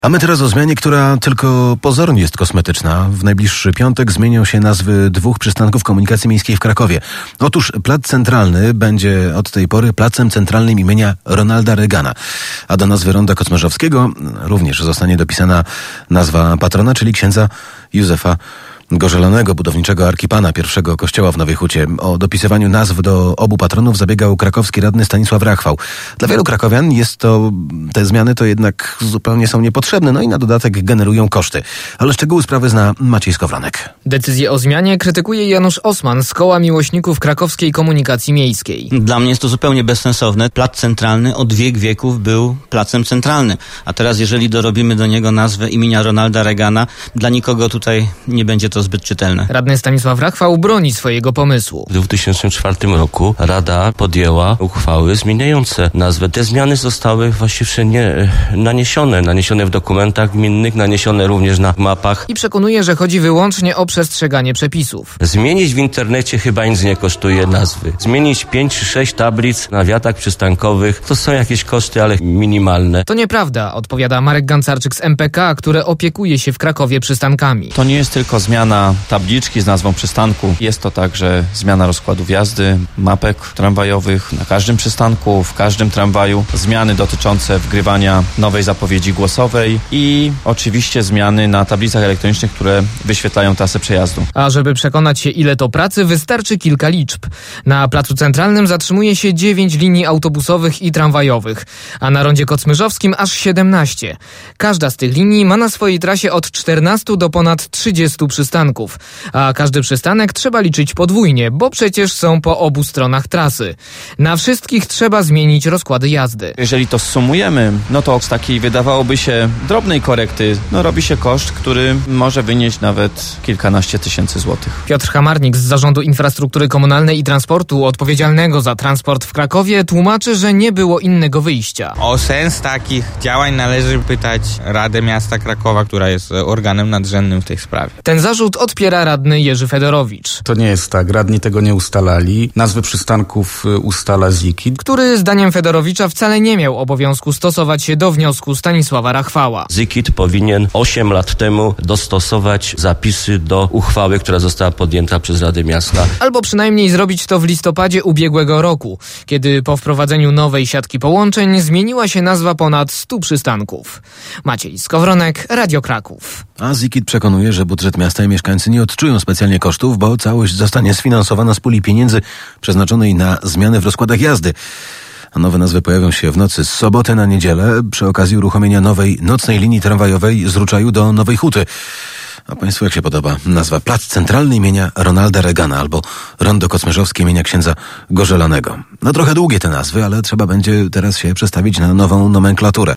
A my teraz o zmianie, która tylko pozornie jest kosmetyczna. W najbliższy piątek zmienią się nazwy 2 przystanków komunikacji miejskiej w Krakowie. Otóż Plac Centralny będzie od tej pory Placem Centralnym imienia Ronalda Reagana. A do nazwy Ronda Kosmyrzowskiego również zostanie dopisana nazwa patrona, czyli księdza Józefa Gorzelonego, budowniczego arkipana pierwszego kościoła w Nowej Hucie. O dopisywaniu nazw do obu patronów zabiegał krakowski radny Stanisław Rachwał. Dla wielu krakowian te zmiany to jednak zupełnie są niepotrzebne, no i na dodatek generują koszty. Ale szczegóły sprawy zna Maciej Skowronek. Decyzję o zmianie krytykuje Janusz Osman z Koła Miłośników Krakowskiej Komunikacji Miejskiej. Dla mnie jest to zupełnie bezsensowne. Plac Centralny od wieków był placem centralnym. A teraz jeżeli dorobimy do niego nazwę imienia Ronalda Reagana, dla nikogo tutaj nie będzie to zbyt czytelne. Radny Stanisław Rachwał broni swojego pomysłu. W 2004 roku Rada podjęła uchwały zmieniające nazwę. Te zmiany zostały właściwie naniesione w dokumentach gminnych, naniesione również na mapach. I przekonuje, że chodzi wyłącznie o przestrzeganie przepisów. Zmienić w internecie chyba nic nie kosztuje nazwy. Zmienić 5 czy 6 tablic na wiatach przystankowych, to są jakieś koszty, ale minimalne. To nieprawda, odpowiada Marek Gancarczyk z MPK, które opiekuje się w Krakowie przystankami. To nie jest tylko zmiana tabliczki z nazwą przystanku. Jest to także zmiana rozkładów jazdy, mapek tramwajowych na każdym przystanku, w każdym tramwaju, zmiany dotyczące wgrywania nowej zapowiedzi głosowej i oczywiście zmiany na tablicach elektronicznych, które wyświetlają trasę przejazdu. A żeby przekonać się, ile to pracy, wystarczy kilka liczb. Na Placu Centralnym zatrzymuje się 9 linii autobusowych i tramwajowych, a na Rondzie Kosmyrzowskim aż 17. Każda z tych linii ma na swojej trasie od 14 do ponad 30 przystanków. A każdy przystanek trzeba liczyć podwójnie, bo przecież są po obu stronach trasy. Na wszystkich trzeba zmienić rozkłady jazdy. Jeżeli to sumujemy, no to z takiej wydawałoby się drobnej korekty, robi się koszt, który może wynieść nawet kilkanaście tysięcy złotych. Piotr Hamarnik z Zarządu Infrastruktury Komunalnej i Transportu odpowiedzialnego za transport w Krakowie tłumaczy, że nie było innego wyjścia. O sens takich działań należy pytać Radę Miasta Krakowa, która jest organem nadrzędnym w tej sprawie. Ten zarzut odpiera radny Jerzy Fedorowicz. To nie jest tak, radni tego nie ustalali. Nazwy przystanków ustala ZIKIT, który zdaniem Fedorowicza wcale nie miał obowiązku stosować się do wniosku Stanisława Rachwała. ZIKIT powinien 8 lat temu dostosować zapisy do uchwały, która została podjęta przez Radę Miasta. Albo przynajmniej zrobić to w listopadzie ubiegłego roku, kiedy po wprowadzeniu nowej siatki połączeń zmieniła się nazwa ponad 100 przystanków. Maciej Skowronek, Radio Kraków. A ZIKIT przekonuje, że budżet miasta i mieszkańcy nie odczują specjalnie kosztów, bo całość zostanie sfinansowana z puli pieniędzy przeznaczonej na zmiany w rozkładach jazdy. A nowe nazwy pojawią się w nocy z soboty na niedzielę przy okazji uruchomienia nowej nocnej linii tramwajowej z Ruczaju do Nowej Huty. A Państwu jak się podoba nazwa Plac Centralny imienia Ronalda Reagana albo Rondo Kosmyrzowskie imienia księdza Gorzelonego? No trochę długie te nazwy, ale trzeba będzie teraz się przestawić na nową nomenklaturę.